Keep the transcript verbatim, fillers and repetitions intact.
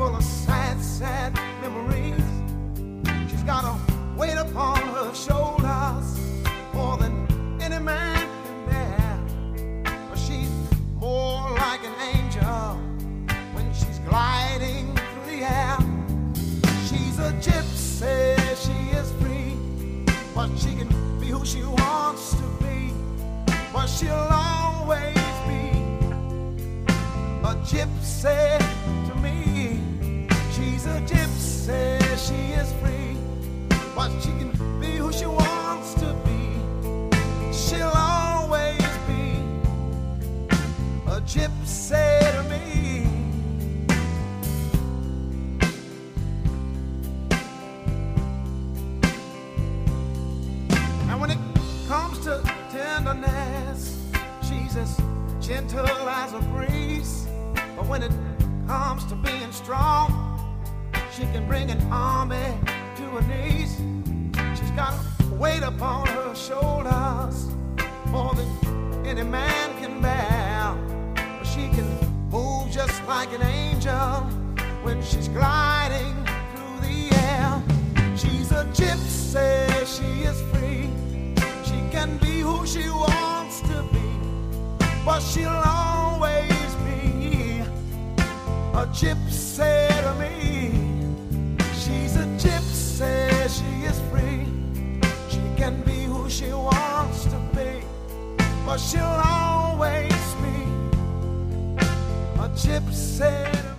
full of sad, sad memories. She's got a weight upon her shoulders more than any man can bear. But she's more like an angel when she's gliding through the air. She's a gypsy, she is free, but she can be who she wants to be. But she'll always be a gypsy to me. She's a gypsy, she is free, but she can be who she wants to be. She'll always be a gypsy to me. And when it comes to tenderness, she's as gentle as a breeze. But when it comes to being strong, she can bring an army to her knees. She's got a weight upon her shoulders more than any man can bear. But she can move just like an angel when she's gliding through the air. She's a gypsy, she is free. She can be who she wants to be, but she'll always be a gypsy to me. She's a gypsy, she is free. She can be who she wants to be, but she'll always be a gypsy.